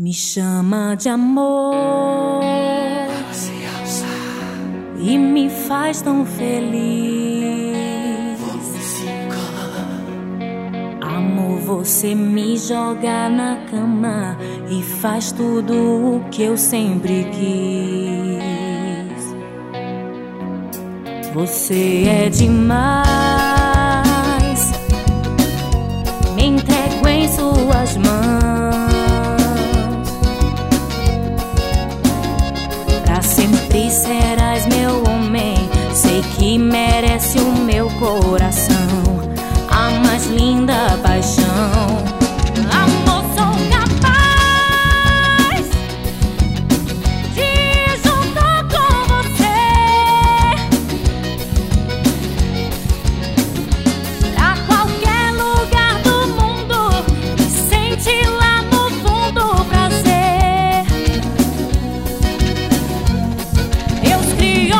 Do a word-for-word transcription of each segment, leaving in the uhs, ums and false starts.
Me chama de amor e me faz tão feliz. Amor, você me joga na cama e faz tudo o que eu sempre quis. Você é demais, me entrego em suas mãos. Pra sempre serás meu homem, sei que merece o meu coração, a mais linda paixão. Amor, sou capaz de ir junto com você pra qualquer lugar do mundo e sentir lá no fundo o prazer. Deus criou o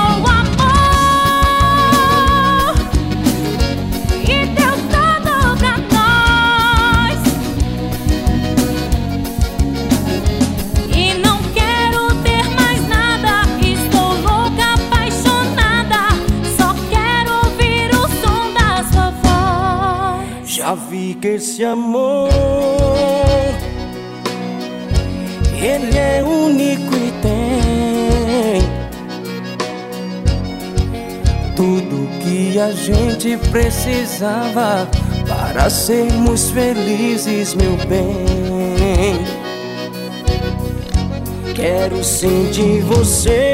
amor e deu tudo pra nós, e não quero ter mais nada. Estou louca, apaixonada, só quero ouvir o som da sua voz. Já vi que esse amor, ele é único e tem tudo que a gente precisava para sermos felizes, meu bem. Quero sentir você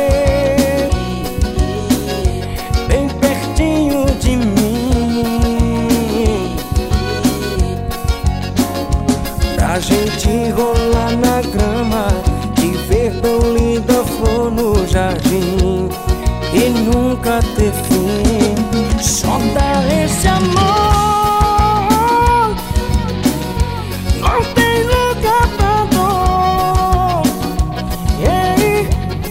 bem pertinho de mim, pra gente rolar na grama e ver tão linda flor no jardim e nunca ter fim. Só dá esse amor, não tem lugar pra dor. Yeah.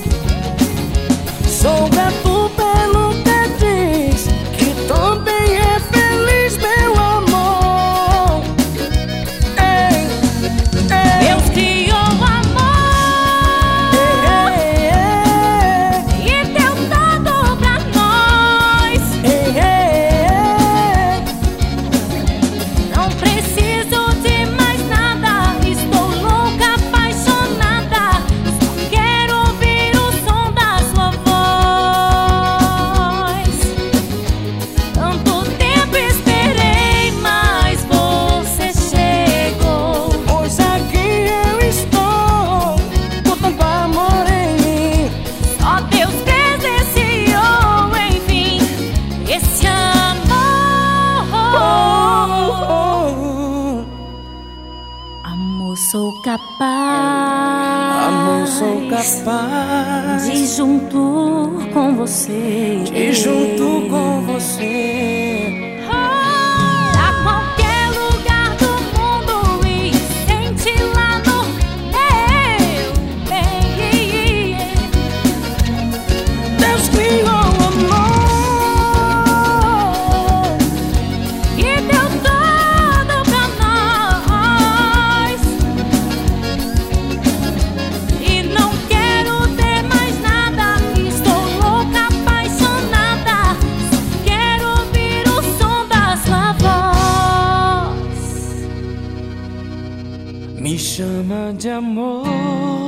Sou grato pelo que diz, que também é feliz, meu amor. Ei, ei. Deus criou o amor e deu tudo pra nós. Ei, ei, ei. Não preciso de mais nada, estou louca, apaixonada, só quero ouvir o som da sua voz. Tanto tempo esperei, mas você chegou. Pois aqui eu estou, com tanto amor em mim. Só Deus presenciou, enfim, esse amor. Oh, Amor, sou capaz, amor, sou capaz de ir junto com você, de ir junto com você. pra qualquer lugar do mundo e sentir lá no meu bem. Deus criou o amor E deu tudo pra nós, e não quero ter mais nada. Estou louca, apaixonada, só quero ouvir o som da sua voz. me chama de amor.